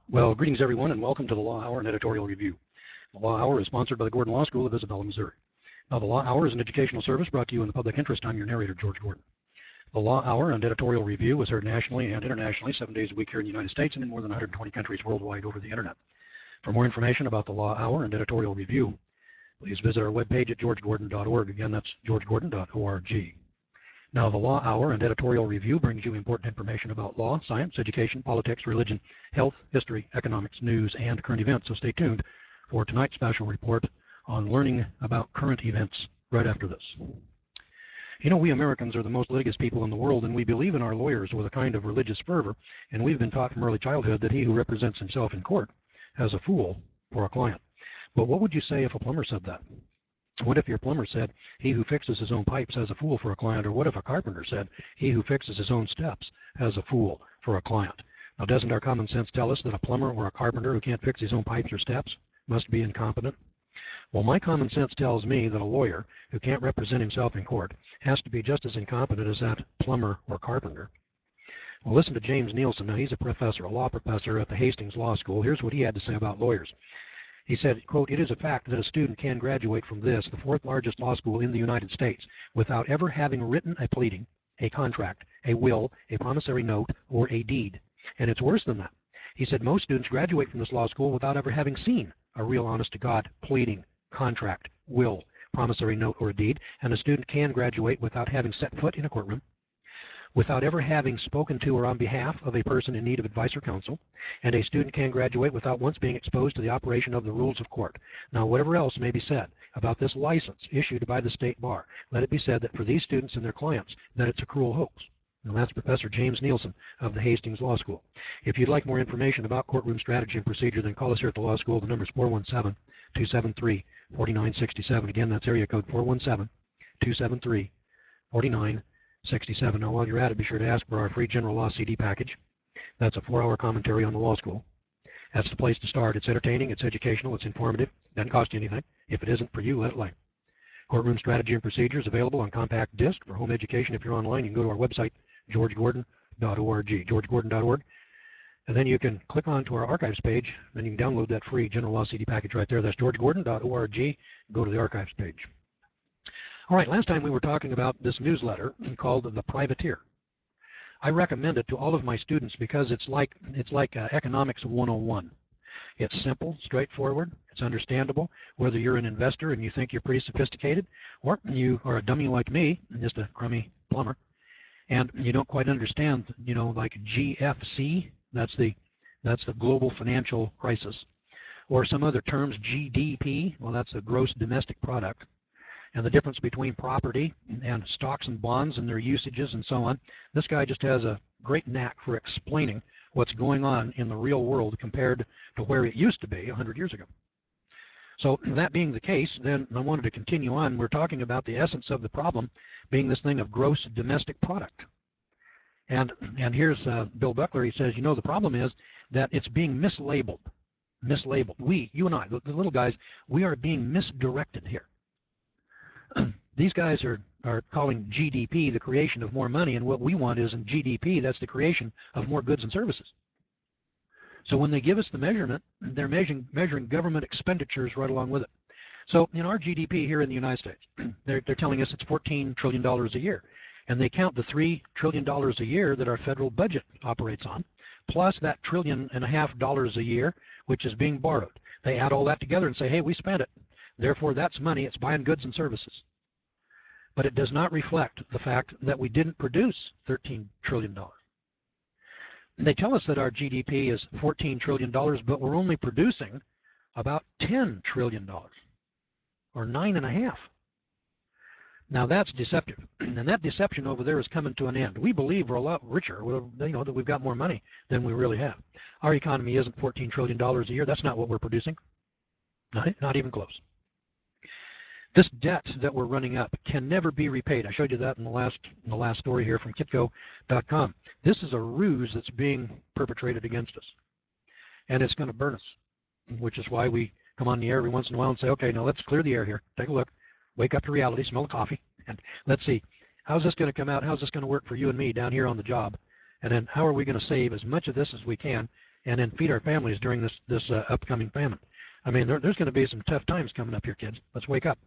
Well, greetings everyone, and welcome to the Law Hour and Editorial Review. The Law Hour is sponsored by the Gordon Law School of Isabella, Missouri. Now, the Law Hour is an educational service brought to you in the public interest. I'm your narrator, George Gordon. The Law Hour and Editorial Review is heard nationally and internationally 7 days a week here in the United States and in more than 120 countries worldwide over the internet. For more information about the Law Hour and Editorial Review, please visit our webpage at georgegordon.org. Again, that's georgegordon.org. Now, the Law Hour and Editorial Review brings you important information about law, science, education, politics, religion, health, history, economics, news, and current events. So stay tuned for tonight's special report on learning about current events right after this. You know, we Americans are the most litigious people in the world, and we believe in our lawyers with a kind of religious fervor, and we've been taught from early childhood that he who represents himself in court has a fool for a client. But what would you say if a plumber said that? What if your plumber said, he who fixes his own pipes has a fool for a client? Or what if a carpenter said, he who fixes his own steps has a fool for a client? Now, doesn't our common sense tell us that a plumber or a carpenter who can't fix his own pipes or steps must be incompetent? Well, my common sense tells me that a lawyer who can't represent himself in court has to be just as incompetent as that plumber or carpenter. Well, listen to James Nielsen. Now, he's a professor, a law professor at the Hastings Law School. Here's what he had to say about lawyers. He said, quote, "It is a fact that a student can graduate from this, the fourth largest law school in the United States, without ever having written a pleading, a contract, a will, a promissory note, or a deed. And it's worse than that." He said, "Most students graduate from this law school without ever having seen a real honest-to-God pleading, contract, will, promissory note, or a deed. And a student can graduate without having set foot in a courtroom, without ever having spoken to or on behalf of a person in need of advice or counsel, and a student can graduate without once being exposed to the operation of the rules of court. Now, whatever else may be said about this license issued by the state bar, let it be said that for these students and their clients, that it's a cruel hoax." Now, that's Professor James Nielsen of the Hastings Law School. If you'd like more information about courtroom strategy and procedure, then call us here at the law school. The number is 417-273-4967. Again, that's area code 417-273-4967. Now, while you're at it, be sure to ask for our free general law CD package. That's a 4-hour commentary on the law school. That's the place to start. It's entertaining, it's educational, it's informative. Doesn't cost you anything. If it isn't for you, let it lie. Courtroom strategy and procedures available on compact disc for home education. If you're online, you can go to our website, georgegordon.org, georgegordon.org. And then you can click on to our archives page, and you can download that free general law CD package right there. That's georgegordon.org. Go to the archives page. All right, last time we were talking about this newsletter called The Privateer. I recommend it to all of my students because it's like Economics 101. It's simple, straightforward, it's understandable, whether you're an investor and you think you're pretty sophisticated, or you are a dummy like me, just a crummy plumber, and you don't quite understand, you know, like GFC, that's the global financial crisis, or some other terms, GDP, well, that's the gross domestic product, and the difference between property and stocks and bonds and their usages and so on. This guy just has a great knack for explaining what's going on in the real world compared to where it used to be 100 years ago. So that being the case, then I wanted to continue on. We're talking about the essence of the problem being this thing of gross domestic product. And here's Bill Buckler. He says, you know, the problem is that it's being mislabeled. We, you and I, the little guys, we are being misdirected here. These guys are calling GDP the creation of more money, and what we want is in GDP, that's the creation of more goods and services. So when they give us the measurement, they're measuring government expenditures right along with it. So in our GDP here in the United States, they're telling us it's $14 trillion a year. And they count the $3 trillion a year that our federal budget operates on, plus that $1.5 trillion a year, which is being borrowed. They add all that together and say, hey, we spent it. Therefore, that's money. It's buying goods and services. But it does not reflect the fact that we didn't produce $13 trillion. They tell us that our GDP is $14 trillion, but we're only producing about $10 trillion, or 9.5. Now that's deceptive, and that deception over there is coming to an end. We believe we're a lot richer, you know, that we've got more money than we really have. Our economy isn't $14 trillion a year. That's not what we're producing. Not even close. This debt that we're running up can never be repaid. I showed you that in the last story here from Kitco.com. This is a ruse that's being perpetrated against us, and it's going to burn us, which is why we come on the air every once in a while and say, okay, now let's clear the air here. Take a look. Wake up to reality. Smell the coffee. And let's see, how's this going to come out? How's this going to work for you and me down here on the job? And then how are we going to save as much of this as we can and then feed our families during this upcoming famine. I mean, there's going to be some tough times coming up here, kids. Let's wake up.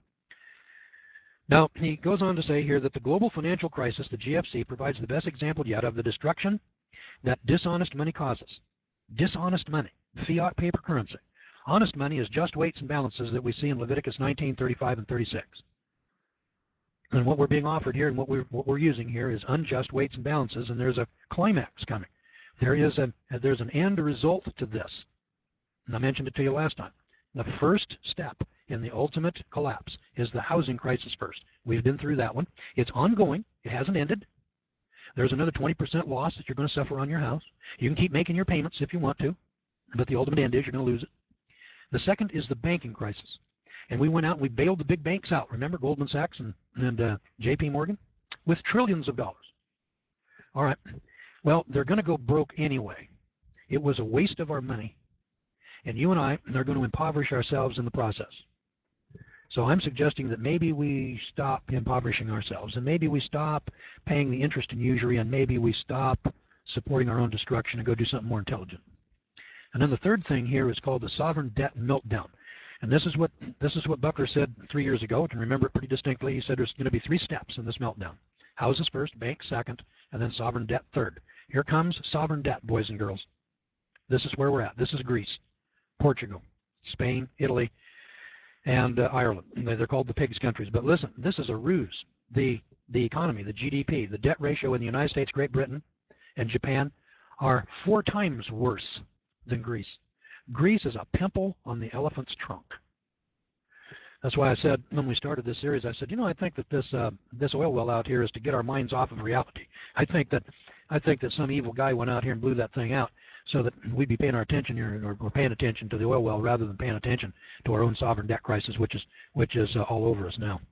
Now, he goes on to say here that the global financial crisis, the GFC, provides the best example yet of the destruction that dishonest money causes. Dishonest money, fiat paper currency. Honest money is just weights and balances that we see in Leviticus 19:35 and 36. And what we're being offered here and what we're using here is unjust weights and balances, and there's a climax coming. There's an end result to this. And I mentioned it to you last time. The first step in the ultimate collapse is the housing crisis first. We've been through that one. It's ongoing. It hasn't ended. There's another 20% loss that you're going to suffer on your house. You can keep making your payments if you want to, but the ultimate end is you're going to lose it. The second is the banking crisis. And we went out and we bailed the big banks out. Remember Goldman Sachs and J.P. Morgan? With trillions of dollars. All right. Well, they're going to go broke anyway. It was a waste of our money. And you and I are going to impoverish ourselves in the process. So I'm suggesting that maybe we stop impoverishing ourselves, and maybe we stop paying the interest and usury, and maybe we stop supporting our own destruction and go do something more intelligent. And then the third thing here is called the sovereign debt meltdown. And this is what Buckler said 3 years ago. I can remember it pretty distinctly. He said there's going to be 3 steps in this meltdown. Houses first, banks second, and then sovereign debt third. Here comes sovereign debt, boys and girls. This is where we're at. This is Greece, Portugal, Spain, Italy, and Ireland. They're called the pigs countries. But listen, this is a ruse. The economy, the GDP, the debt ratio in the United States, Great Britain, and Japan are 4 times worse than Greece. Greece is a pimple on the elephant's trunk. That's why I said when we started this series, I said, I think that this oil well out here is to get our minds off of reality. I think that some evil guy went out here and blew that thing out so that we'd be paying our attention here, or paying attention to the oil well rather than paying attention to our own sovereign debt crisis, which is all over us now.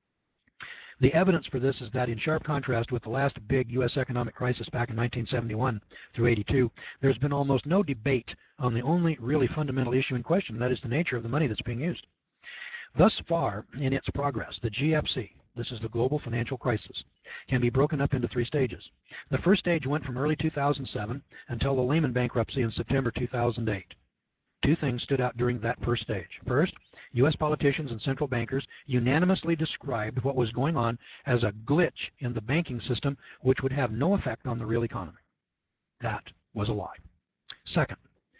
The evidence for this is that in sharp contrast with the last big U.S. economic crisis back in 1971 through 82, there's been almost no debate on the only really fundamental issue in question, and that is the nature of the money that's being used. Thus far in its progress, the GFC, this is the global financial crisis, can be broken up into 3 stages. The first stage went from early 2007 until the Lehman bankruptcy in September 2008. 2 things stood out during that first stage. First, U.S. politicians and central bankers unanimously described what was going on as a glitch in the banking system which would have no effect on the real economy. That was a lie. Second,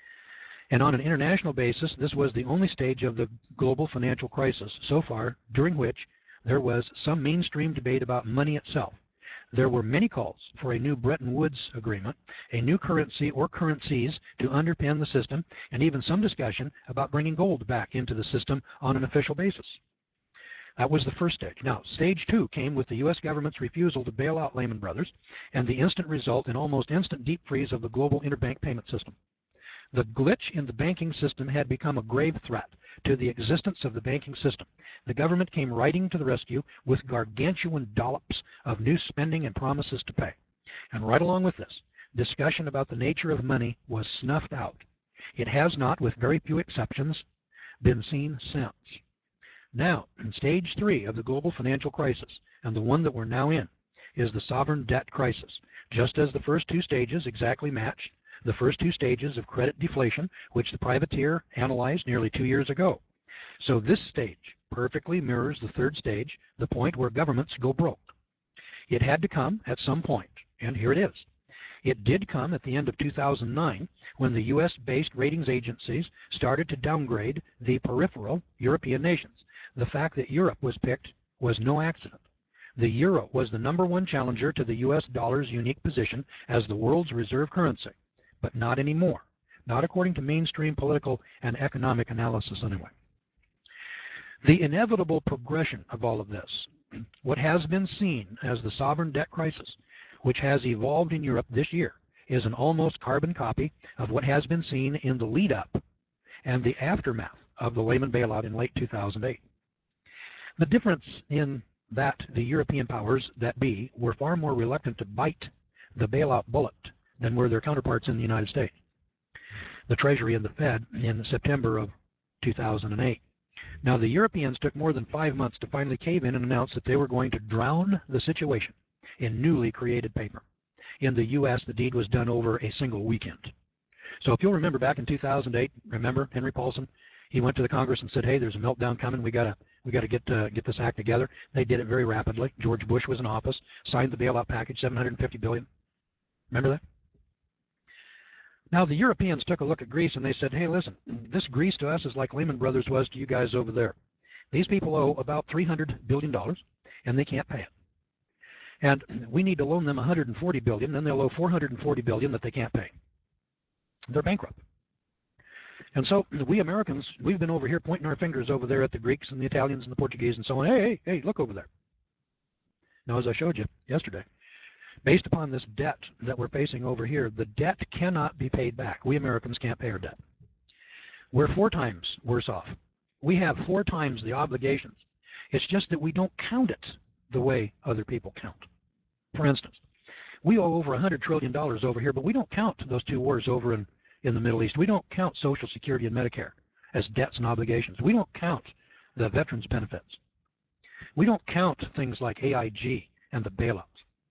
and on an international basis, this was the only stage of the global financial crisis so far during which there was some mainstream debate about money itself. There were many calls for a new Bretton Woods agreement, a new currency or currencies to underpin the system, and even some discussion about bringing gold back into the system on an official basis. That was the first stage. Now, stage 2 came with the U.S. government's refusal to bail out Lehman Brothers and the instant result in almost instant deep freeze of the global interbank payment system. The glitch in the banking system had become a grave threat to the existence of the banking system. The government came riding to the rescue with gargantuan dollops of new spending and promises to pay. And right along with this, discussion about the nature of money was snuffed out. It has not, with very few exceptions, been seen since. Now, in stage 3 of the global financial crisis, and the one that we're now in, is the sovereign debt crisis. Just as the first 2 stages exactly matched the first 2 stages of credit deflation, which the privateer analyzed nearly 2 years ago. So this stage perfectly mirrors the third stage, the point where governments go broke. It had to come at some point, and here it is. It did come at the end of 2009 when the U.S.-based ratings agencies started to downgrade the peripheral European nations. The fact that Europe was picked was no accident. The euro was the #1 challenger to the U.S. dollar's unique position as the world's reserve currency. But not anymore. Not according to mainstream political and economic analysis anyway. The inevitable progression of all of this, what has been seen as the sovereign debt crisis, which has evolved in Europe this year, is an almost carbon copy of what has been seen in the lead-up and the aftermath of the Lehman bailout in late 2008. The difference in that the European powers that be were far more reluctant to bite the bailout bullet than were their counterparts in the United States, the Treasury and the Fed in September of 2008. Now, the Europeans took more than 5 months to finally cave in and announce that they were going to drown the situation in newly created paper. In the U.S., the deed was done over a single weekend. So if you'll remember back in 2008, remember Henry Paulson? He went to the Congress and said, "Hey, there's a meltdown coming. We gotta get this act together." They did it very rapidly. George Bush was in office, signed the bailout package, $750 billion. Remember that? Now the Europeans took a look at Greece and they said, "Hey, listen, this Greece to us is like Lehman Brothers was to you guys over there. These people owe about $300 billion, and they can't pay it. And we need to loan them $140 billion, then they'll owe $440 billion that they can't pay. They're bankrupt." And so we Americans, we've been over here pointing our fingers over there at the Greeks and the Italians and the Portuguese and so on. Hey, look over there. Now, as I showed you yesterday, based upon this debt that we're facing over here, the debt cannot be paid back. We Americans can't pay our debt. We're 4 times worse off. We have 4 times the obligations. It's just that we don't count it the way other people count. For instance, we owe over $100 trillion over here, but we don't count those 2 wars over in the Middle East. We don't count Social Security and Medicare as debts and obligations. We don't count the veterans' benefits. We don't count things like AIG and the bailouts.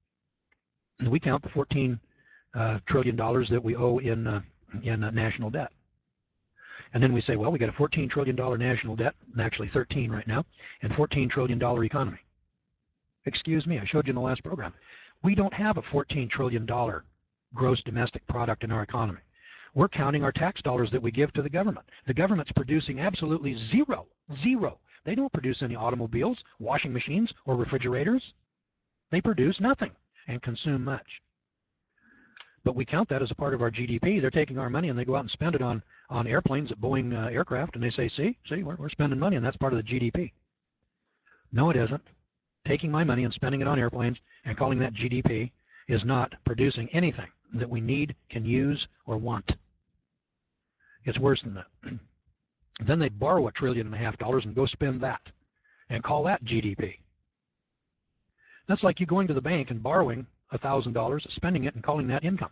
And we count the $14 trillion that we owe in national debt. And then we say, well, we got a $14 trillion national debt, and actually 13 right now, and $14 trillion economy. Excuse me, I showed you in the last program. We don't have a $14 trillion gross domestic product in our economy. We're counting our tax dollars that we give to the government. The government's producing absolutely zero. They don't produce any automobiles, washing machines, or refrigerators. They produce nothing and consume much. But we count that as a part of our GDP. They're taking our money and they go out and spend it on airplanes at Boeing aircraft, and they say, see, we're spending money, and that's part of the GDP. No, it isn't. Taking my money and spending it on airplanes and calling that GDP is not producing anything that we need, can use, or want. It's worse than that. Then they borrow $1.5 trillion and go spend that and call that GDP. That's like you going to the bank and borrowing $1,000, spending it, and calling that income.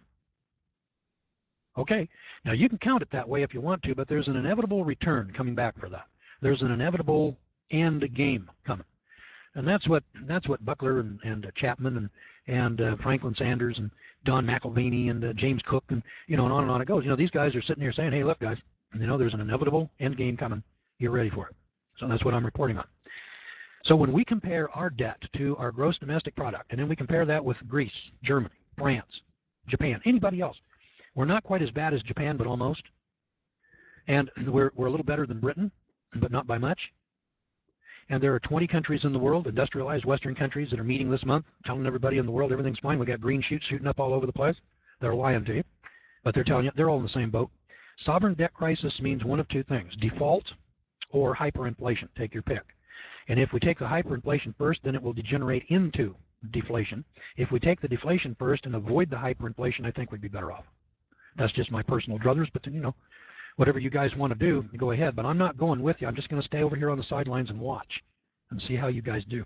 Okay, now you can count it that way if you want to, but there's an inevitable return coming back for that. There's an inevitable end game coming. And that's what Buckler and Chapman and Franklin Sanders and Don McElvaney and James Cook and and on it goes. These guys are sitting here saying, hey, look, guys, there's an inevitable end game coming. Get ready for it. So that's what I'm reporting on. So when we compare our debt to our gross domestic product, and then we compare that with Greece, Germany, France, Japan, anybody else, we're not quite as bad as Japan, but almost. And we're a little better than Britain, but not by much. And there are 20 countries in the world, industrialized Western countries, that are meeting this month, telling everybody in the world everything's fine. We got green shoots shooting up all over the place. They're lying to you, but they're telling you they're all in the same boat. Sovereign debt crisis means one of 2 things: default or hyperinflation. Take your pick. And if we take the hyperinflation first, then it will degenerate into deflation. If we take the deflation first and avoid the hyperinflation, I think we'd be better off. That's just my personal druthers, but then, whatever you guys want to do, go ahead. But I'm not going with you. I'm just going to stay over here on the sidelines and watch and see how you guys do.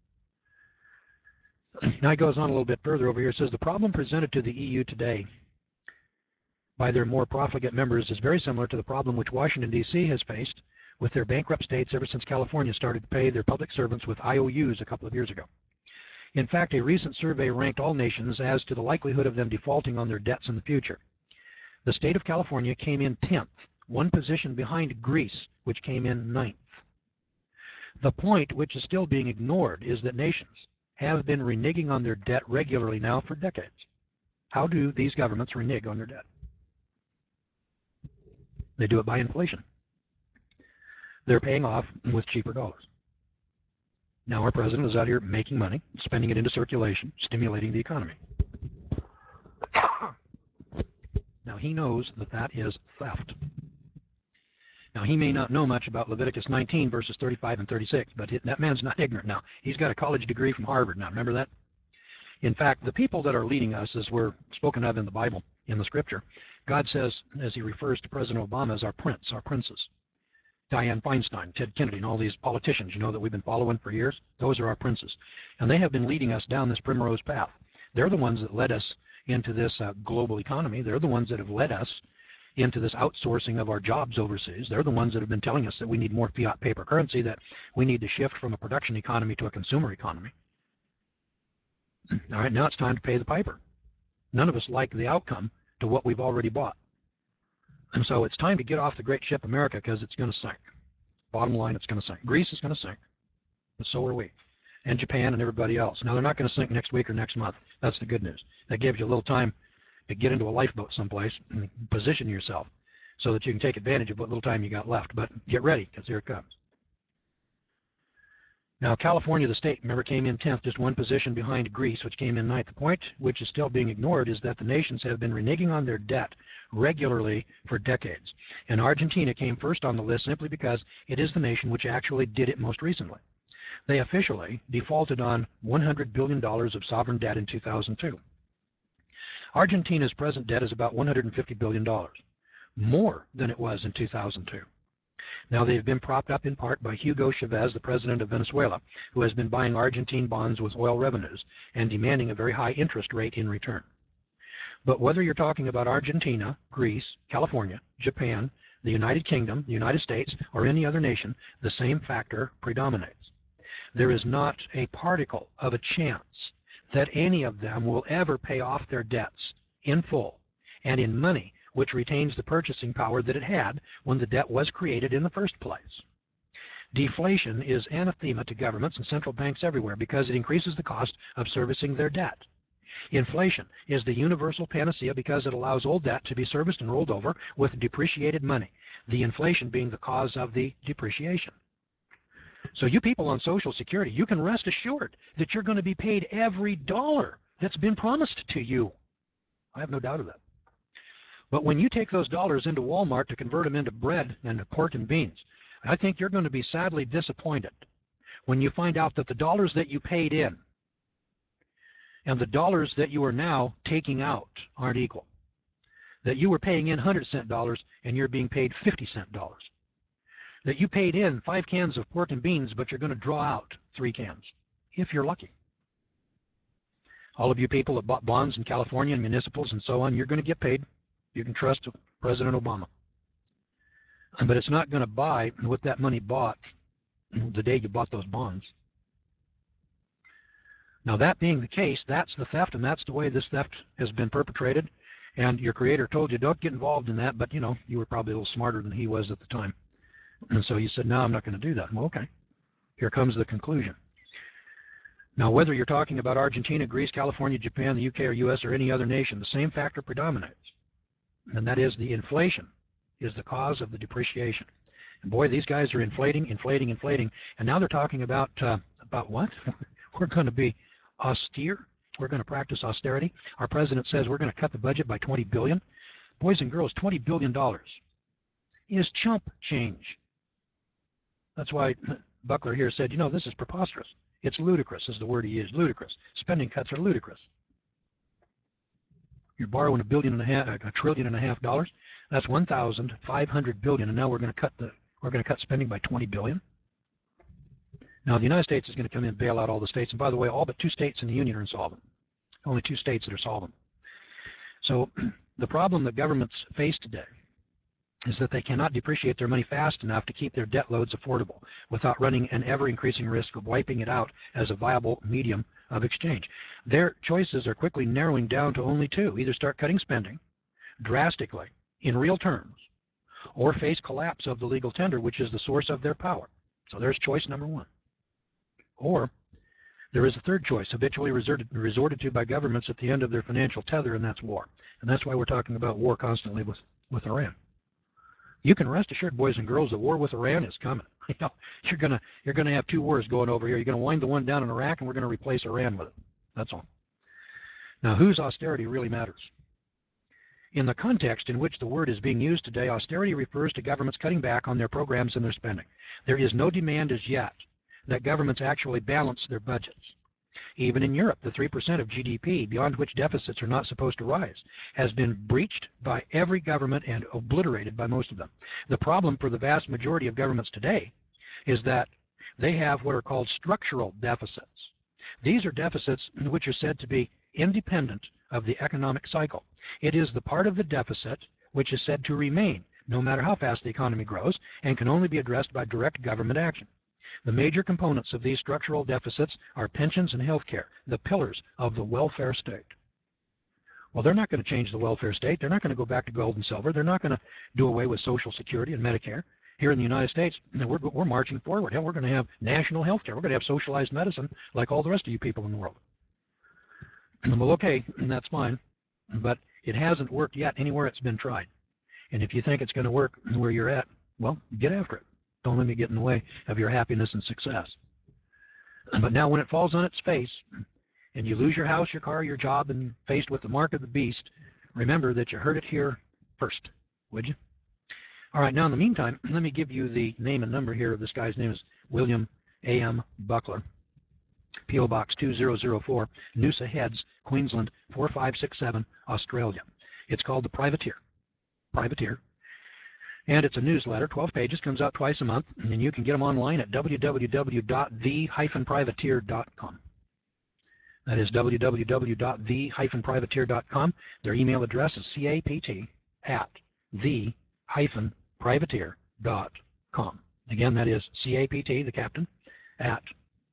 Now he goes on a little bit further over here. It says, the problem presented to the EU today by their more profligate members is very similar to the problem which Washington, D.C. has faced with their bankrupt states ever since California started to pay their public servants with IOUs a couple of years ago. In fact, a recent survey ranked all nations as to the likelihood of them defaulting on their debts in the future. The state of California came in 10th, 1 position behind Greece, which came in 9th. The point, which is still being ignored, is that nations have been reneging on their debt regularly now for decades. How do these governments renege on their debt? They do it by inflation. They're paying off with cheaper dollars. Now our president is out here making money, spending it into circulation, stimulating the economy. Now he knows that that is theft. Now he may not know much about Leviticus 19 verses 35 and 36, but that man's not ignorant now. He's got a college degree from Harvard now. Remember that? In fact, the people that are leading us, as we're spoken of in the Bible, in the Scripture, God says, as he refers to President Obama, as our prince, our princes. Dianne Feinstein, Ted Kennedy, and all these politicians, that we've been following for years, those are our princes. And they have been leading us down this primrose path. They're the ones that led us into this global economy. They're the ones that have led us into this outsourcing of our jobs overseas. They're the ones that have been telling us that we need more fiat paper currency, that we need to shift from a production economy to a consumer economy. All right, now it's time to pay the piper. None of us like the outcome to what we've already bought. And so it's time to get off the great ship America, because it's going to sink. Bottom line, it's going to sink. Greece is going to sink, but so are we, and Japan and everybody else. Now, they're not going to sink next week or next month. That's the good news. That gives you a little time to get into a lifeboat someplace and position yourself so that you can take advantage of what little time you got left. But get ready, because here it comes. Now, California, the state, remember, came in 10th, just one position behind Greece, which came in 9th. The point, which is still being ignored, is that the nations have been reneging on their debt regularly for decades. And Argentina came first on the list simply because it is the nation which actually did it most recently. They officially defaulted on $100 billion of sovereign debt in 2002. Argentina's present debt is about $150 billion, more than it was in 2002. Now, they've been propped up in part by Hugo Chavez, the president of Venezuela, who has been buying Argentine bonds with oil revenues and demanding a very high interest rate in return. But whether you're talking about Argentina, Greece, California, Japan, the United Kingdom, the United States, or any other nation, the same factor predominates. There is not a particle of a chance that any of them will ever pay off their debts in full and in money, which retains the purchasing power that it had when the debt was created in the first place. Deflation is anathema to governments and central banks everywhere because it increases the cost of servicing their debt. Inflation is the universal panacea because it allows old debt to be serviced and rolled over with depreciated money, the inflation being the cause of the depreciation. So you people on Social Security, you can rest assured that you're going to be paid every dollar that's been promised to you. I have no doubt of that. But when you take those dollars into Walmart to convert them into bread and pork and beans, I think you're going to be sadly disappointed when you find out that the dollars that you paid in and the dollars that you are now taking out aren't equal. That you were paying in 100-cent dollars and you're being paid 50-cent dollars. That you paid in 5 cans of pork and beans, but you're going to draw out 3 cans, if you're lucky. All of you people that bought bonds in California and municipals and so on, you're going to get paid. You can trust President Obama. But it's not going to buy what that money bought the day you bought those bonds. Now, that being the case, that's the theft, and that's the way this theft has been perpetrated. And your creator told you, don't get involved in that, but, you know, you were probably a little smarter than he was at the time. And so you said, no, I'm not going to do that. Well, okay. Here comes the conclusion. Now, whether you're talking about Argentina, Greece, California, Japan, the UK, or US, or any other nation, the same factor predominates. And that is the inflation is the cause of the depreciation. And boy, these guys are inflating. And now they're talking about what? We're going to be austere. We're going to practice austerity. Our president says we're going to cut the budget by $20 billion. Boys and girls, $20 billion is chump change. That's why Buckler here said, you know, this is preposterous. It's ludicrous is the word he used, ludicrous. Spending cuts are ludicrous. You're borrowing $1.5 trillion. That's 1,500 billion, and now we're going to cut spending by 20 billion. Now the United States is going to come in and bail out all the states, and by the way, all but 2 states in the union are insolvent. Only 2 states that are solvent. So the problem that governments face today is that they cannot depreciate their money fast enough to keep their debt loads affordable without running an ever-increasing risk of wiping it out as a viable medium of exchange. Their choices are quickly narrowing down to only 2. Either start cutting spending drastically in real terms or face collapse of the legal tender, which is the source of their power. So there's choice number 1. Or there is a third choice, habitually resorted to by governments at the end of their financial tether, and that's war. And that's why we're talking about war constantly with Iran. You can rest assured, boys and girls, that war with Iran is coming. You know, you're gonna have 2 wars going over here. You're going to wind the one down in Iraq, and we're going to replace Iran with it. That's all. Now, whose austerity really matters? In the context in which the word is being used today, austerity refers to governments cutting back on their programs and their spending. There is no demand as yet that governments actually balance their budgets. Even in Europe, the 3% of GDP, beyond which deficits are not supposed to rise, has been breached by every government and obliterated by most of them. The problem for the vast majority of governments today is that they have what are called structural deficits. These are deficits which are said to be independent of the economic cycle. It is the part of the deficit which is said to remain, no matter how fast the economy grows, and can only be addressed by direct government action. The major components of these structural deficits are pensions and health care, the pillars of the welfare state. Well, they're not going to change the welfare state. They're not going to go back to gold and silver. They're not going to do away with Social Security and Medicare. Here in the United States, we're marching forward. Hell, we're going to have national health care. We're going to have socialized medicine like all the rest of you people in the world. Well, okay, that's fine, but it hasn't worked yet anywhere it's been tried. And if you think it's going to work where you're at, well, get after it. Don't let me get in the way of your happiness and success. But now when it falls on its face and you lose your house, your car, your job, and faced with the mark of the beast, remember that you heard it here first, would you? All right, now in the meantime, let me give you the name and number here. This guy's name is William A.M. Buckler. P.O. Box 2004, Noosa Heads, Queensland 4567, Australia. It's called The Privateer. And it's a newsletter, 12 pages, comes out twice a month, and you can get them online at www.the-privateer.com. That is www.the-privateer.com. Their email address is capt@the-privateer.com. Again, that is CAPT, the captain, at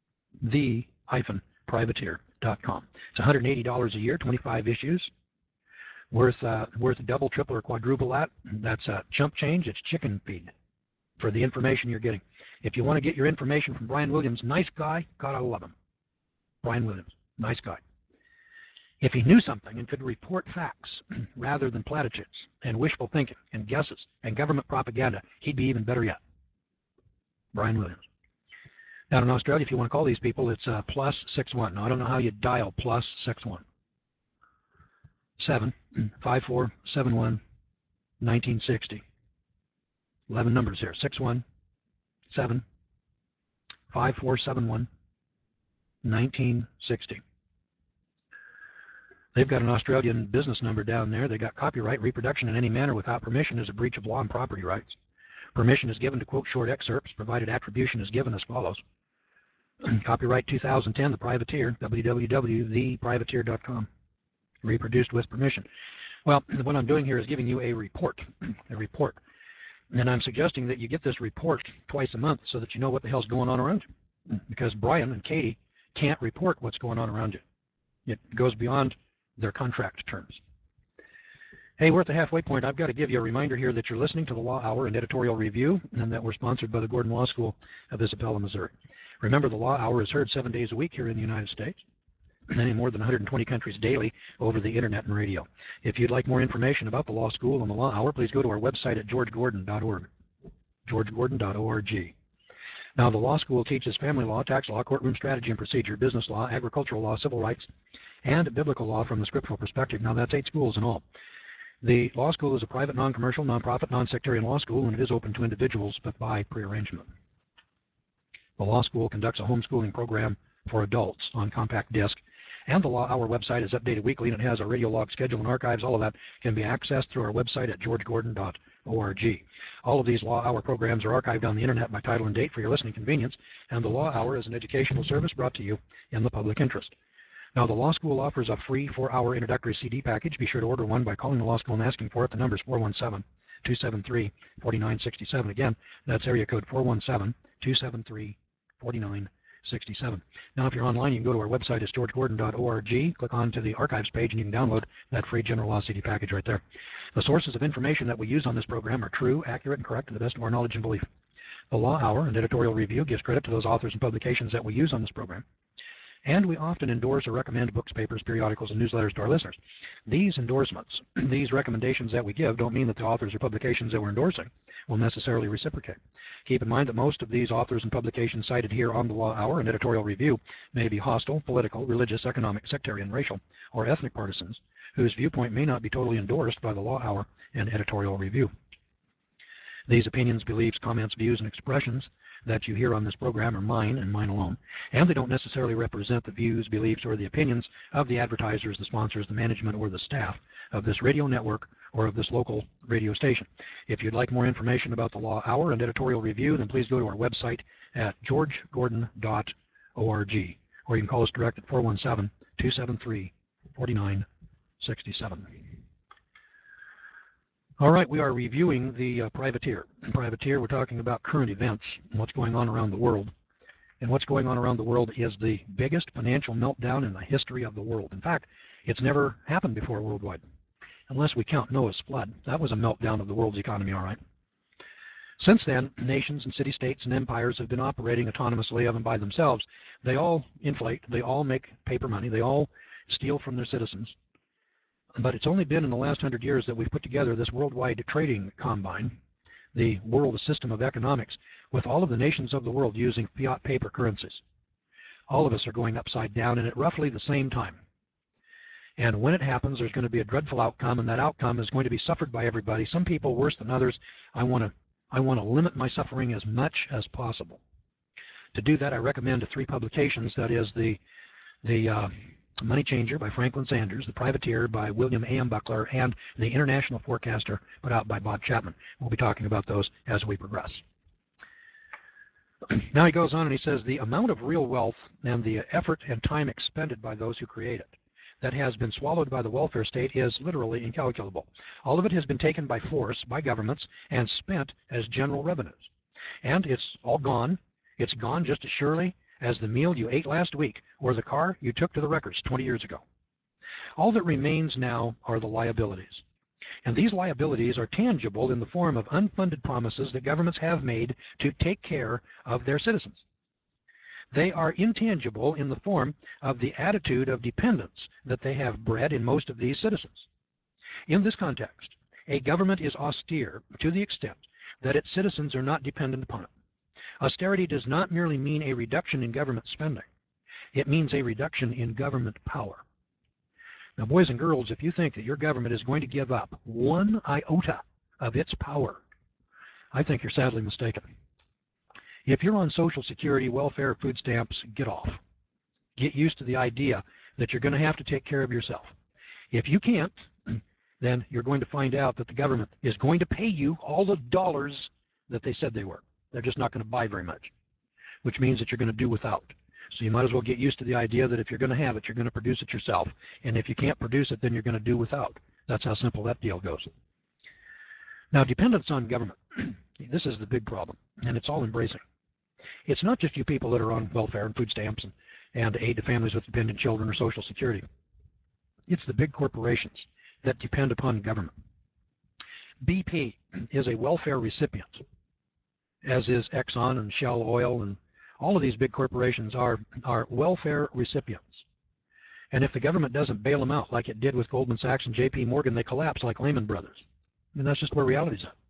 the-privateer.com. It's $180 a year, 25 issues, worth double, triple, or quadruple that. That's chump change. It's chicken feed for the information you're getting. If you want to get your information from Brian Williams, nice guy, gotta love him. Brian Williams, nice guy. If he knew something and could report facts rather than platitudes and wishful thinking and guesses and government propaganda, he'd be even better yet. Brian Williams. Down in Australia, if you want to call these people, it's +61. Now, I don't know how you dial +61. 75471 1960. 11 numbers here. 617 5471 1960. They've got an Australian business number down there. They got copyright. Reproduction in any manner without permission is a breach of law and property rights. Permission is given to quote short excerpts, provided attribution is given as follows. Copyright 2010, The Privateer, www.theprivateer.com. Reproduced with permission. Well, what I'm doing here is giving you a report. And I'm suggesting that you get this report twice a month so that you know what the hell's going on around you. Because Brian and Katie can't report what's going on around you. It goes beyond their contract terms. Hey, we're at the halfway point. I've got to give you a reminder here that you're listening to the Law Hour and Editorial Review, and that we're sponsored by the Gordon Law School of Isabella, Missouri. Remember, the Law Hour is heard 7 days a week here in the United States, and in more than 120 countries daily over the internet and radio. If you'd like more information about the Law School and the Law Hour, please go to our website at georgegordon.org, georgegordon.org. Now, the law school teaches family law, tax law, courtroom strategy and procedure, business law, agricultural law, civil rights, and biblical law from the scriptural perspective. Now, that's 8 schools in all. The law school is a private, non-commercial, non-profit, non-sectarian law school, and it is open to individuals, but by prearrangement. The law school conducts a homeschooling program for adults on compact disc, and the Law Hour website is updated weekly, and it has a radio log schedule and archives. All of that can be accessed through our website at georgegordon.org. All of these Law Hour programs are archived on the internet by title and date for your listening convenience, and the Law Hour is an educational service brought to you in the public interest. Now, the Law School offers a free 4-hour introductory CD package. Be sure to order one by calling the Law School and asking for it. The number is 417-273-4967. Again, that's area code 417-273-4967. Now, if you're online, you can go to our website. It's georgegordon.org. Click on to the archives page, and you can download that free general law CD package right there. The sources of information that we use on this program are true, accurate, and correct to the best of our knowledge and belief. The Law Hour and Editorial Review gives credit to those authors and publications that we use on this program. And we often endorse or recommend books, papers, periodicals, and newsletters to our listeners. These endorsements, these recommendations that we give, don't mean that the authors or publications that we're endorsing will necessarily reciprocate. Keep in mind that most of these authors and publications cited here on the Law Hour and Editorial Review may be hostile, political, religious, economic, sectarian, racial, or ethnic partisans whose viewpoint may not be totally endorsed by the Law Hour and Editorial Review. These opinions, beliefs, comments, views, and expressions that you hear on this program are mine and mine alone, and they don't necessarily represent the views, beliefs, or the opinions of the advertisers, the sponsors, the management, or the staff of this radio network or of this local radio station. If you'd like more information about the Law Hour and Editorial Review, then please go to our website at georgegordon.org, or you can call us direct at 417-273-4967. All right, we are reviewing the Privateer. In Privateer, we're talking about current events and what's going on around the world. and what's going on around the world is the biggest financial meltdown in the history of the world. In fact, it's never happened before worldwide, unless we count Noah's flood. That was a meltdown of the world's economy, all right. Since then, nations and city-states and empires have been operating autonomously of and by themselves. They all inflate, they all make paper money, they all steal from their citizens. But it's only been in the last 100 years that we've put together this worldwide trading combine, the world system of economics, with all of the nations of the world using fiat paper currencies. All of us are going upside down, and at roughly the same time. And when it happens, there's going to be a dreadful outcome, and that outcome is going to be suffered by everybody, some people worse than others. I want to limit my suffering as much as possible. To do that, I recommend 3 publications. That is the Money Changer by Franklin Sanders, The Privateer by William A.M. Buckler, and The International Forecaster put out by Bob Chapman. We'll be talking about those as we progress. Now he goes on and he says, the amount of real wealth and the effort and time expended by those who create it that has been swallowed by the welfare state is literally incalculable. All of it has been taken by force by governments and spent as general revenues. And it's all gone. It's gone just as surely as the meal you ate last week or the car you took to the wreckers 20 years ago. All that remains now are the liabilities. And these liabilities are tangible in the form of unfunded promises that governments have made to take care of their citizens. They are intangible in the form of the attitude of dependence that they have bred in most of these citizens. In this context, a government is austere to the extent that its citizens are not dependent upon it. Austerity does not merely mean a reduction in government spending. It means a reduction in government power. Now, boys and girls, if you think that your government is going to give up 1 iota of its power, I think you're sadly mistaken. If you're on Social Security, welfare, food stamps, get off. Get used to the idea that you're going to have to take care of yourself. If you can't, then you're going to find out that the government is going to pay you all the dollars that they said they were. They're just not going to buy very much, which means that you're going to do without. So you might as well get used to the idea that if you're going to have it, you're going to produce it yourself. And if you can't produce it, then you're going to do without. That's how simple that deal goes. Now, dependence on government. This is the big problem, and it's all embracing. It's not just you people that are on welfare and food stamps and aid to families with dependent children or Social Security. It's the big corporations that depend upon government. BP is a welfare recipient, as is Exxon and Shell Oil, and all of these big corporations are welfare recipients. And if the government doesn't bail them out like it did with Goldman Sachs and J.P. Morgan, they collapse like Lehman Brothers. I mean, that's just where reality's at.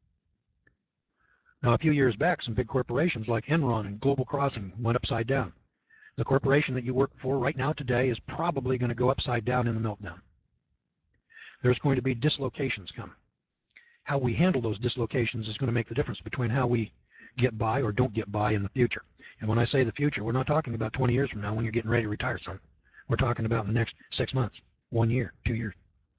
Now, a few years back, some big corporations like Enron and Global Crossing went upside down. The corporation that you work for right now today is probably going to go upside down in the meltdown. There's going to be dislocations coming. How we handle those dislocations is going to make the difference between how we get by or don't get by in the future. And when I say the future, we're not talking about 20 years from now when you're getting ready to retire, son. We're talking about in the next 6 months, 1 year, 2 years.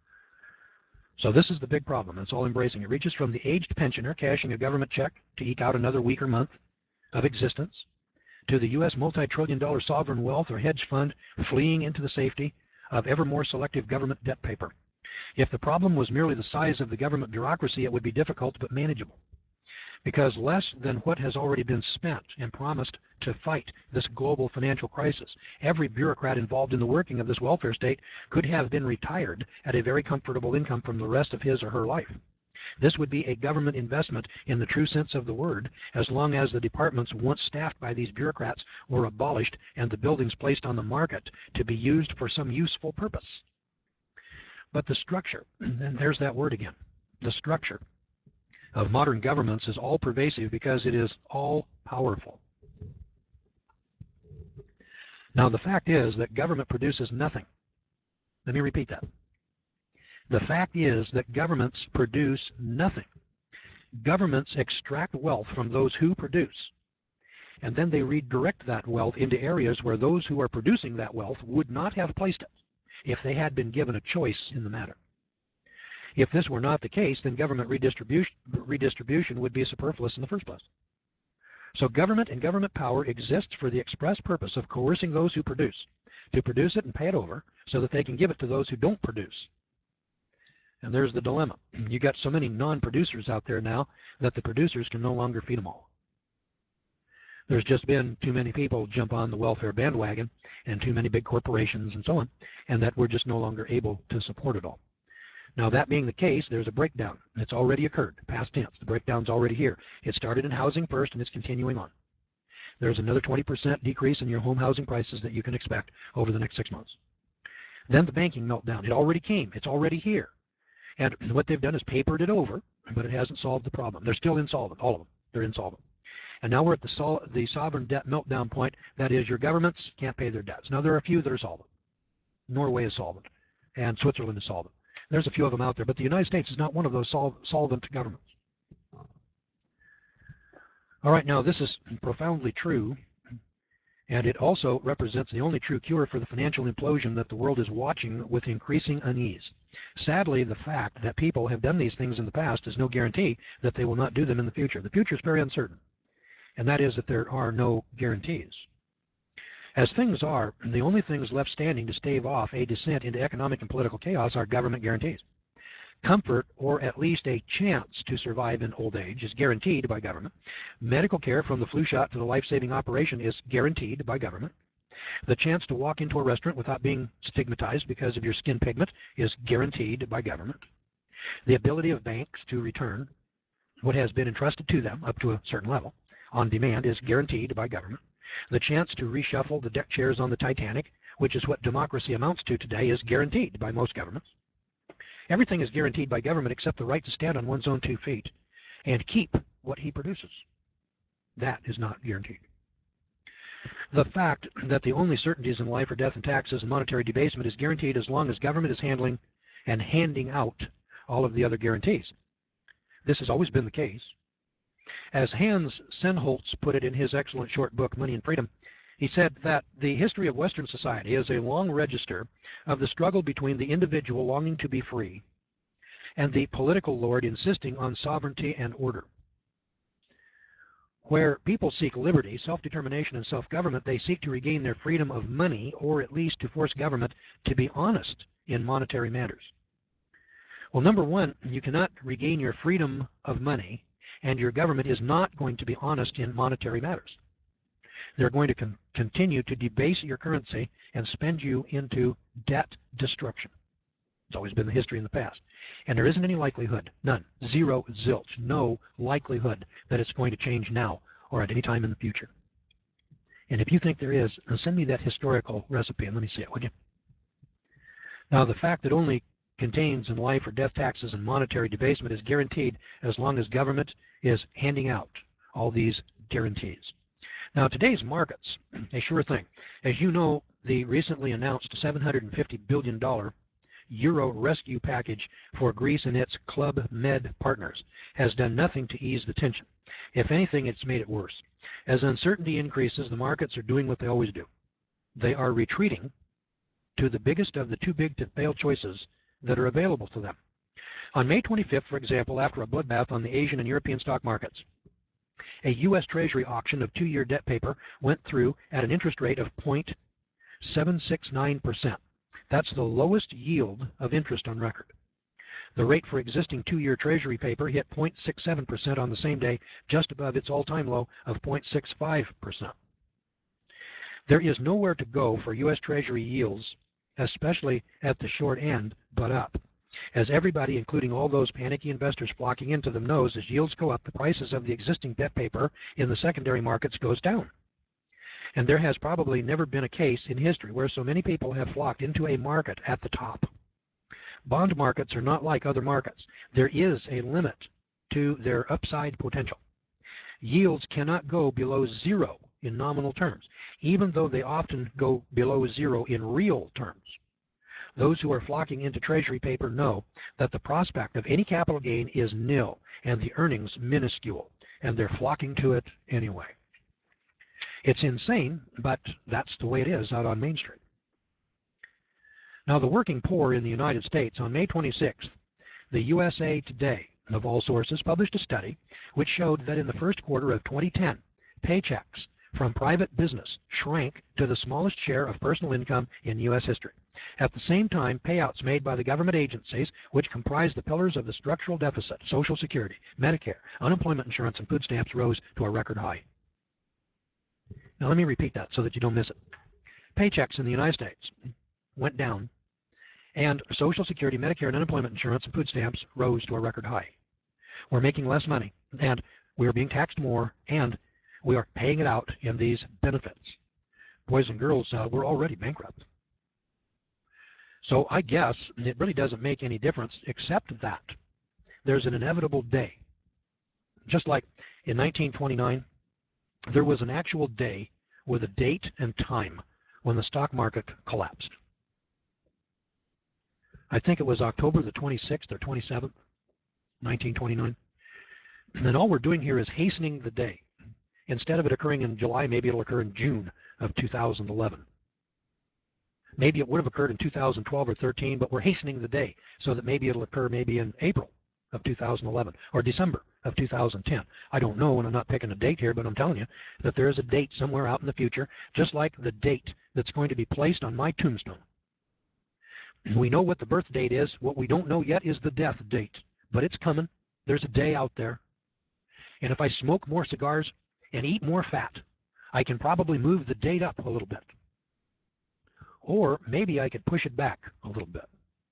So this is the big problem. It's all embracing. It reaches from the aged pensioner cashing a government check to eke out another week or month of existence, to the U.S. multi-trillion-dollar sovereign wealth or hedge fund fleeing into the safety of ever more selective government debt paper. If the problem was merely the size of the government bureaucracy, it would be difficult but manageable, because less than what has already been spent and promised to fight this global financial crisis, every bureaucrat involved in the working of this welfare state could have been retired at a very comfortable income from the rest of his or her life. This would be a government investment in the true sense of the word, as long as the departments once staffed by these bureaucrats were abolished and the buildings placed on the market to be used for some useful purpose. But the structure, and there's that word again, the structure of modern governments is all pervasive because it is all powerful. Now, the fact is that government produces nothing. Let me repeat that. The fact is that governments produce nothing. Governments extract wealth from those who produce, and then they redirect that wealth into areas where those who are producing that wealth would not have placed it if they had been given a choice in the matter. If this were not the case, then government redistribution would be superfluous in the first place. So government and government power exists for the express purpose of coercing those who produce, to produce it and pay it over so that they can give it to those who don't produce. And there's the dilemma. You got so many non-producers out there now that the producers can no longer feed them all. There's just been too many people jump on the welfare bandwagon and too many big corporations and so on, and that we're just no longer able to support it all. Now, that being the case, there's a breakdown. It's already occurred, past tense. The breakdown's already here. It started in housing first, and it's continuing on. There's another 20% decrease in your home housing prices that you can expect over the next 6 months. Then the banking meltdown. It already came. It's already here. And what they've done is papered it over, but it hasn't solved the problem. They're still insolvent, all of them. They're insolvent. And now we're at the sovereign debt meltdown point. That is, your governments can't pay their debts. Now, there are a few that are solvent. Norway is solvent, and Switzerland is solvent. There's a few of them out there, but the United States is not one of those solvent governments. All right, now this is profoundly true, and it also represents the only true cure for the financial implosion that the world is watching with increasing unease. Sadly, the fact that people have done these things in the past is no guarantee that they will not do them in the future. The future is very uncertain, and that is that there are no guarantees. As things are, the only things left standing to stave off a descent into economic and political chaos are government guarantees. Comfort, or at least a chance to survive in old age, is guaranteed by government. Medical care from the flu shot to the life-saving operation is guaranteed by government. The chance to walk into a restaurant without being stigmatized because of your skin pigment is guaranteed by government. The ability of banks to return what has been entrusted to them up to a certain level on demand is guaranteed by government. The chance to reshuffle the deck chairs on the Titanic, which is what democracy amounts to today, is guaranteed by most governments. Everything is guaranteed by government except the right to stand on one's own 2 feet and keep what he produces. That is not guaranteed. The fact that the only certainties in life are death and taxes and monetary debasement is guaranteed as long as government is handling and handing out all of the other guarantees. This has always been the case. As Hans Sennholz put it in his excellent short book, Money and Freedom, he said that the history of Western society is a long register of the struggle between the individual longing to be free and the political lord insisting on sovereignty and order. Where people seek liberty, self-determination, and self-government, they seek to regain their freedom of money, or at least to force government to be honest in monetary matters. Well, number one, you cannot regain your freedom of money, and your government is not going to be honest in monetary matters. They're going to continue to debase your currency and spend you into debt destruction. It's always been the history in the past. And there isn't any likelihood, none, zero, zilch, no likelihood that it's going to change now or at any time in the future. And if you think there is, send me that historical recipe and let me see it, would you? Now, the fact that only contains in life or death taxes and monetary debasement is guaranteed as long as government is handing out all these guarantees. Now, today's markets, a sure thing. As you know, the recently announced $750 billion Euro rescue package for Greece and its Club Med partners has done nothing to ease the tension. If anything, it's made it worse. As uncertainty increases, the markets are doing what they always do. They are retreating to the biggest of the too big to fail choices that are available to them. On May 25th, for example, after a bloodbath on the Asian and European stock markets, a U.S. Treasury auction of 2-year debt paper went through at an interest rate of 0.769%. That's the lowest yield of interest on record. The rate for existing 2-year Treasury paper hit 0.67% on the same day, just above its all-time low of 0.65%. There is nowhere to go for U.S. Treasury yields, especially at the short end, but up. As everybody, including all those panicky investors flocking into them, knows, as yields go up, the prices of the existing debt paper in the secondary markets goes down. And there has probably never been a case in history where so many people have flocked into a market at the top. Bond markets are not like other markets. There is a limit to their upside potential. Yields cannot go below zero in nominal terms, even though they often go below zero in real terms. Those who are flocking into Treasury paper know that the prospect of any capital gain is nil and the earnings minuscule, and they're flocking to it anyway. It's insane, but that's the way it is out on Main Street. Now, the working poor in the United States, on May 26th, the USA Today, of all sources, published a study which showed that in the first quarter of 2010, paychecks from private business shrank to the smallest share of personal income in U.S. history. At the same time, payouts made by the government agencies, which comprise the pillars of the structural deficit, Social Security, Medicare, unemployment insurance, and food stamps, rose to a record high. Now let me repeat that so that you don't miss it. Paychecks in the United States went down, and Social Security, Medicare, and unemployment insurance and food stamps rose to a record high. We're making less money, and we're being taxed more, and we are paying it out in these benefits. Boys and girls, we're already bankrupt. So I guess it really doesn't make any difference except that there's an inevitable day. Just like in 1929, there was an actual day with a date and time when the stock market collapsed. I think it was October the 26th or 27th, 1929. And all we're doing here is hastening the day. Instead of it occurring in July, maybe it'll occur in June of 2011. Maybe it would have occurred in 2012 or 13, but we're hastening the day so that maybe it'll occur maybe in April of 2011 or December of 2010. I don't know, and I'm not picking a date here, but I'm telling you that there is a date somewhere out in the future, just like the date that's going to be placed on my tombstone. We know what the birth date is. What we don't know yet is the death date, but it's coming. There's a day out there. And if I smoke more cigars and eat more fat, I can probably move the date up a little bit. Or maybe I could push it back a little bit.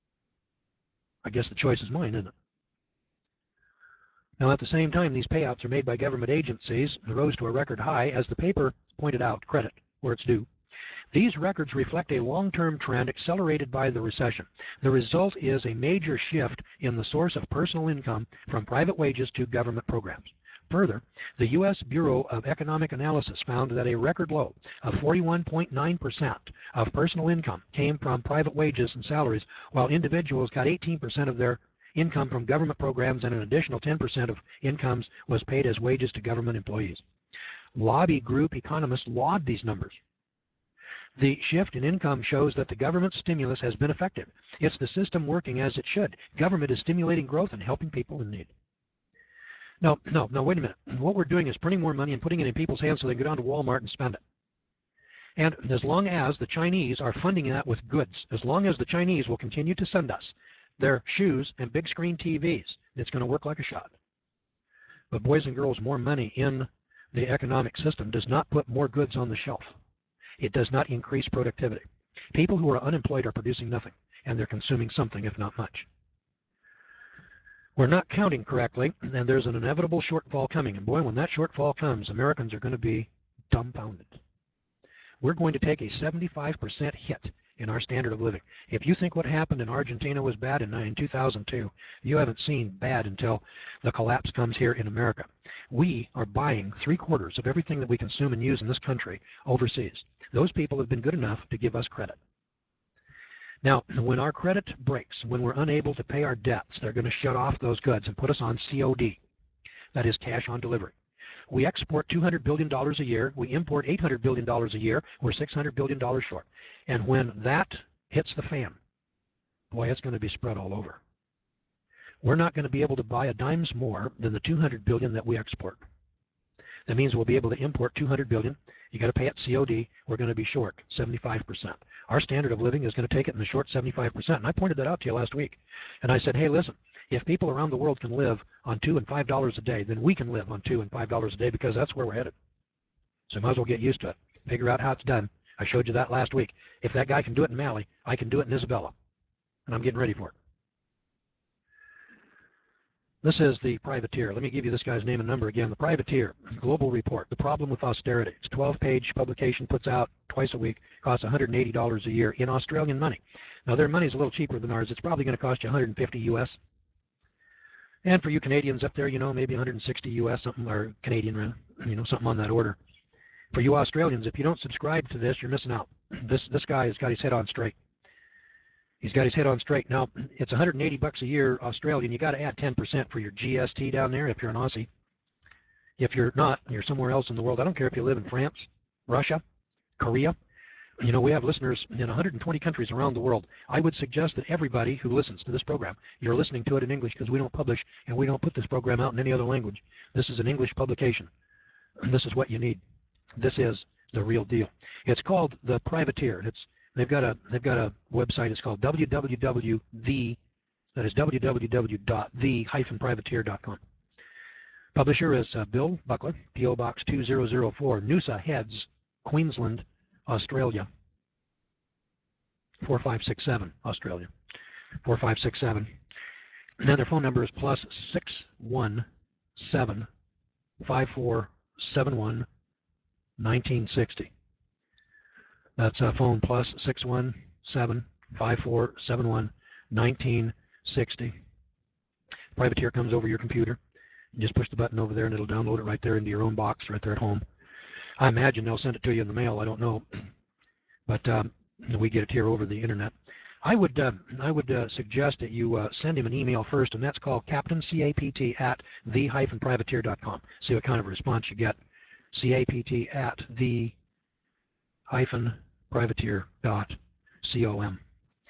I guess the choice is mine, isn't it? Now, at the same time, these payouts are made by government agencies and rose to a record high, as the paper pointed out, credit where it's due. These records reflect a long-term trend accelerated by the recession. The result is a major shift in the source of personal income from private wages to government programs. Further, the U.S. Bureau of Economic Analysis found that a record low of 41.9% of personal income came from private wages and salaries, while individuals got 18% of their income from government programs, and an additional 10% of incomes was paid as wages to government employees. Lobby group economists laud these numbers. The shift in income shows that the government stimulus has been effective. It's the system working as it should. Government is stimulating growth and helping people in need. No, wait a minute. What we're doing is printing more money and putting it in people's hands so they can go down to Walmart and spend it. And as long as the Chinese are funding that with goods, as long as the Chinese will continue to send us their shoes and big screen TVs, it's going to work like a shot. But boys and girls, more money in the economic system does not put more goods on the shelf. It does not increase productivity. People who are unemployed are producing nothing, and they're consuming something, if not much. We're not counting correctly, and there's an inevitable shortfall coming. And boy, when that shortfall comes, Americans are going to be dumbfounded. We're going to take a 75% hit in our standard of living. If you think what happened in Argentina was bad in 2002, you haven't seen bad until the collapse comes here in America. We are buying 3/4 of everything that we consume and use in this country overseas. Those people have been good enough to give us credit. Now, when our credit breaks, when we're unable to pay our debts, they're going to shut off those goods and put us on COD. That is cash on delivery. We export $200 billion a year. We import $800 billion a year. We're $600 billion short. And when that hits the fan, boy, it's going to be spread all over. We're not going to be able to buy a dimes more than the $200 billion that we export. That means we'll be able to import $200 billion. You got to pay it COD. We're going to be short 75%. Our standard of living is going to take it in the short 75%. And I pointed that out to you last week. And I said, hey, listen, if people around the world can live on $2 and $5 a day, then we can live on $2 and $5 a day, because that's where we're headed. So you might as well get used to it. Figure out how it's done. I showed you that last week. If that guy can do it in Mali, I can do it in Isabella. And I'm getting ready for it. This is the Privateer. Let me give you this guy's name and number again. The Privateer, Global Report, The Problem with Austerity. It's a 12-page publication, puts out twice a week, costs $180 a year in Australian money. Now, their money's a little cheaper than ours. It's probably going to cost you $150 US. And for you Canadians up there, you know, maybe $160 US, something, or Canadian, you know, something on that order. For you Australians, if you don't subscribe to this, you're missing out. This guy has got his head on straight. He's got his head on straight. Now, it's $180 a year Australian. You got to add 10% for your GST down there if you're an Aussie. If you're not, you're somewhere else in the world. I don't care if you live in France, Russia, Korea. You know, we have listeners in 120 countries around the world. I would suggest that everybody who listens to this program, you're listening to it in English, because we don't publish and we don't put this program out in any other language. This is an English publication. And this is what you need. This is the real deal. It's called The Privateer. They've got a website. It's called www.the-privateer.com. Publisher is Bill Buckler, P.O. Box 2004, Noosa Heads, Queensland, Australia. 4567, Australia. 4567. And then their phone number is plus 617 5471 1960. That's phone plus 617 5471 1960. Privateer comes over your computer. You just push the button over there and it'll download it right there into your own box right there at home. I imagine they'll send it to you in the mail. I don't know. But we get it here over the internet. I would suggest that you send him an email first, and that's called Captain, C-A-P-T, at the-privateer.com. See what kind of response you get. C-A-P-T at the-privateer.com.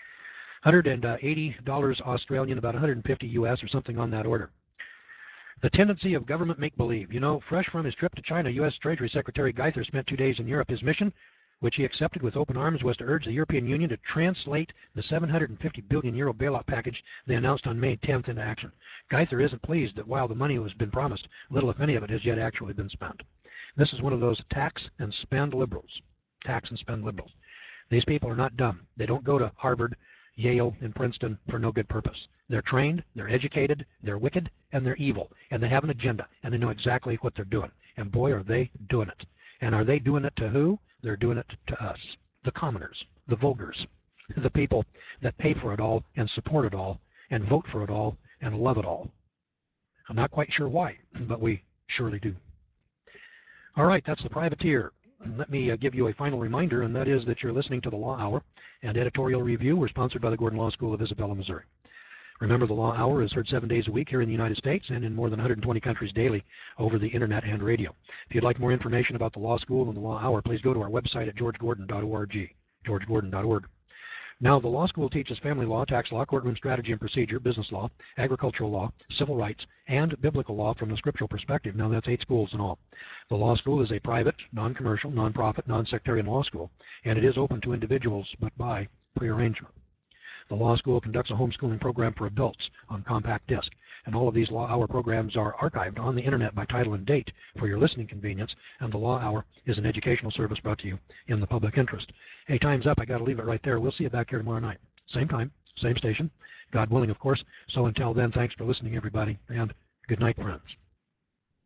$180 Australian, about 150 US or something on that order. The tendency of government make-believe. You know, fresh from his trip to China, U.S. Treasury Secretary Geithner spent 2 days in Europe. His mission, which he accepted with open arms, was to urge the European Union to translate the €750 billion bailout package they announced on May 10th into action. Geithner isn't pleased that while the money has been promised, little if any of it has yet actually been spent. This is one of those tax and spend liberals. Tax and spend liberals. These people are not dumb. They don't go to Harvard, Yale, and Princeton for no good purpose. They're trained, they're educated, they're wicked, and they're evil. And they have an agenda, and they know exactly what they're doing. And boy, are they doing it. And are they doing it to who? They're doing it to us, the commoners, the vulgars, the people that pay for it all and support it all and vote for it all and love it all. I'm not quite sure why, but we surely do. All right, that's the Privateer. Let me give you a final reminder, and that is that you're listening to the Law Hour and Editorial Review. We're sponsored by the Gordon Law School of Isabella, Missouri. Remember, the Law Hour is heard 7 days a week here in the United States and in more than 120 countries daily over the internet and radio. If you'd like more information about the Law School and the Law Hour, please go to our website at georgegordon.org, georgegordon.org. Now, the law school teaches family law, tax law, courtroom strategy and procedure, business law, agricultural law, civil rights, and biblical law from a scriptural perspective. Now, that's 8 schools in all. The law school is a private, non-commercial, non-profit, non-sectarian law school, and it is open to individuals, but by prearrangement. The law school conducts a homeschooling program for adults on compact disc, and all of these Law Hour programs are archived on the internet by title and date for your listening convenience, and the Law Hour is an educational service brought to you in the public interest. Hey, time's up. I got to leave it right there. We'll see you back here tomorrow night. Same time, same station, God willing, of course. So until then, thanks for listening, everybody, and good night, friends.